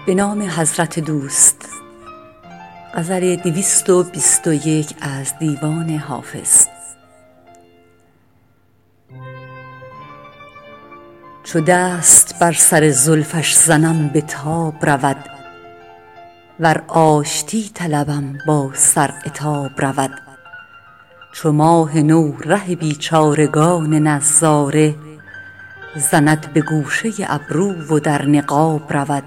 به نام حضرت دوست. غزل 221 از دیوان حافظ. چو دست بر سر زلفش زنم به تاب رود، ور آشتی طلبم با سر عتاب رود. چو ماه نو ره بیچارگان نظاره، زند به گوشه ابرو و در نقاب رود.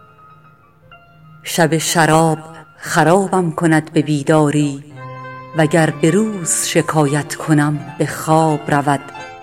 شب شراب خرابم کند به بیداری، وگر به روز شکایت کنم به خواب رود.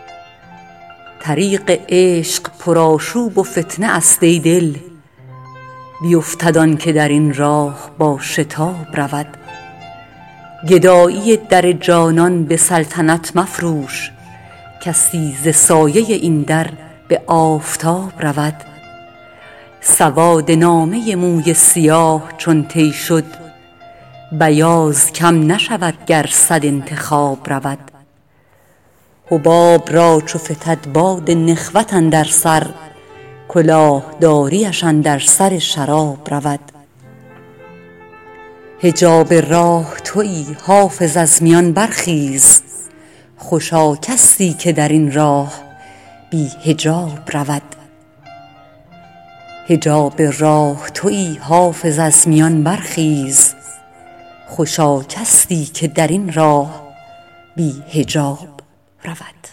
طریق عشق پرآشوب و فتنه است ای دل، بیفتد آن که در این راه با شتاب رود. گدایی در جانان به سلطنت مفروش، کسی ز سایه این در به آفتاب رود. سواد نامه موی سیاه چون طی شد، بیاض کم نشود گر صد انتخاب رود. حباب را چو فتد باد نخوت اندر سر، کلاهداریش اندر سر شراب رود. حجاب راه تویی حافظ از میان برخیز، خوشا کسی که در این راه بی حجاب رود. حجاب راه تویی حافظ از میان برخیز، خوشا کسی که در این راه بی حجاب رود.